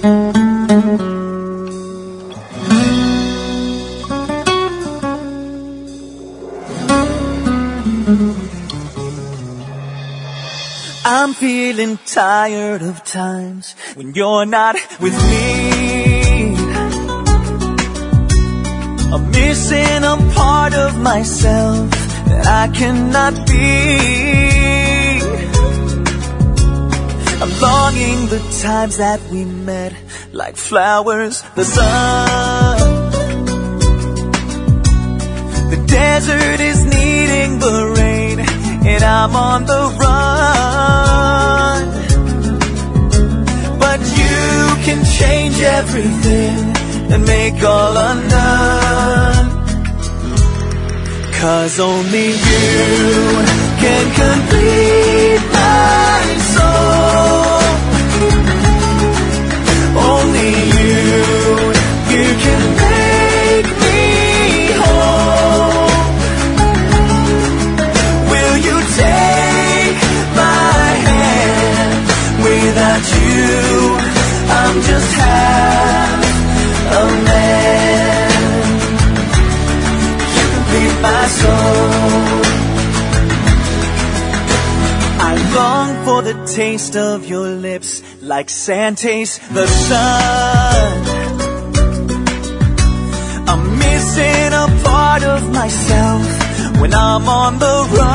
I'm feeling tired of times when you're not with me. I'm missing a part of myself that I cannot be. I'm longing the times that we met, like flowers, the sun. The desert is needing the rain, and I'm on the run. But you can change everything and make all undone. 'Cause only you can complete my soul. Only you can make me whole. Will you take my hand? Without you, I'm just half a man. You complete my soul. I long for the taste of your lips, like sand tastes the sun. I'm missing a part of myself when I'm on the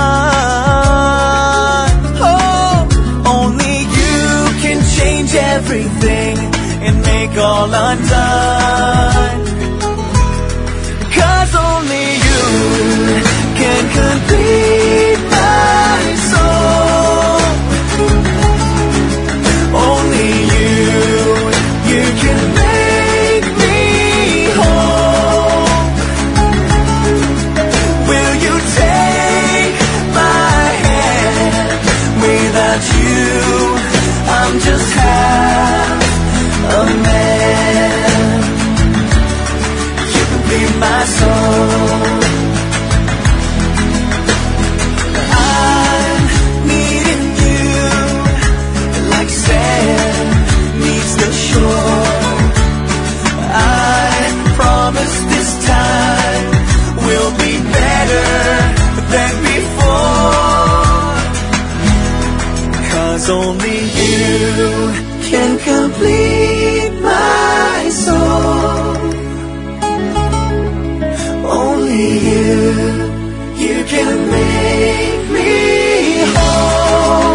run. Oh, only you can change everything and make all undone. 'Cause only you can complete my soul. Only you can make me whole. Will you take my hand? Without you, I'm just half a man. You complete my soul. I'm needing you like sand needs the shore. I promise this time will be better than before. 'Cause only you can complete my soul. Only you can make me whole.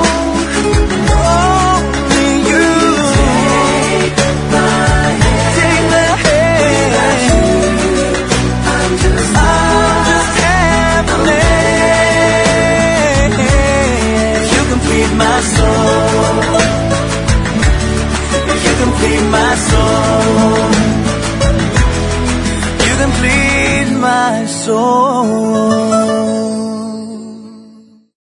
Only you take my hand. Take my hand. Without you, I'm just half a man. You complete my soul. You complete my soul. You complete my soul.